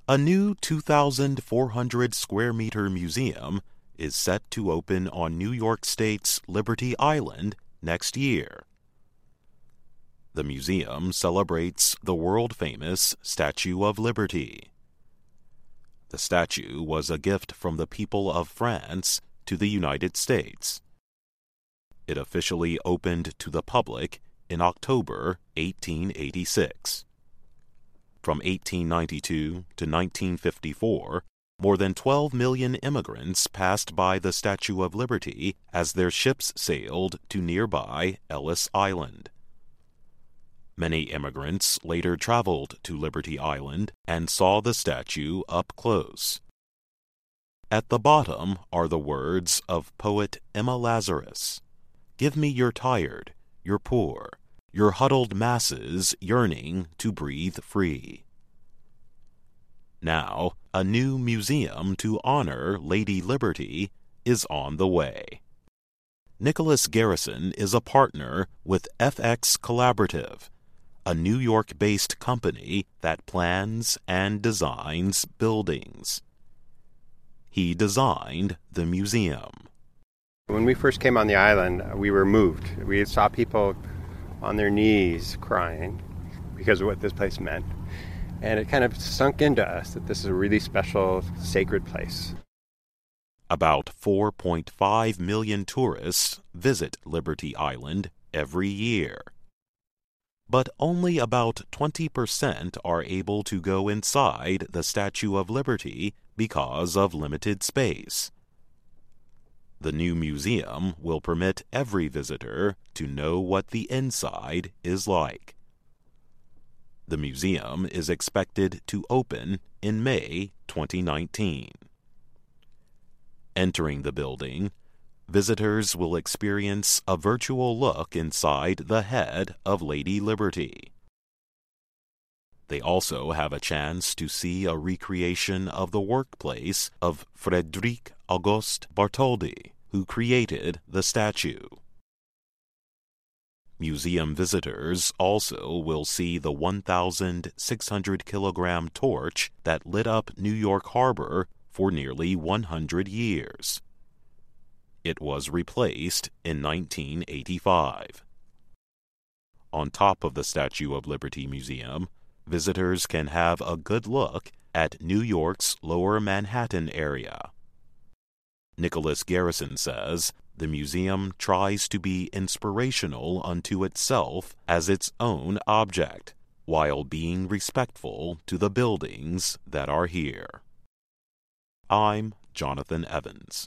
A new 2,400 square meter museum is set to open on New York State's Liberty Island next year. The museum celebrates the world-famous Statue of Liberty. The statue was a gift from the people of France to the United States. It officially opened to the public in October 1886. From 1892 to 1954, more than 12 million immigrants passed by the Statue of Liberty as their ships sailed to nearby Ellis Island. Many immigrants later traveled to Liberty Island and saw the statue up close. At the bottom are the words of poet Emma Lazarus: "Give me your tired, your poor, your huddled masses yearning to breathe free." Now, a new museum to honor Lady Liberty is on the way. Nicholas Garrison is a partner with FX Collaborative, a New York-based company that plans and designs buildings. He designed the museum. When we first came on the island, we were moved. We saw people on their knees crying because of what this place meant. And it kind of sunk into us that this is a really special, sacred place. About 4.5 million tourists visit Liberty Island every year. But only about 20% are able to go inside the Statue of Liberty because of limited space. The new museum will permit every visitor to know what the inside is like. The museum is expected to open in May 2019. Entering the building, visitors will experience a virtual look inside the head of Lady Liberty. They also have a chance to see a recreation of the workplace of Frédéric Auguste Bartholdi, who created the statue. Museum visitors also will see the 1,600-kilogram torch that lit up New York Harbor for nearly 100 years. It was replaced in 1985. On top of the Statue of Liberty Museum, visitors can have a good look at New York's Lower Manhattan area. Nicholas Garrison says the museum tries to be inspirational unto itself as its own object, while being respectful to the buildings that are here. I'm Jonathan Evans.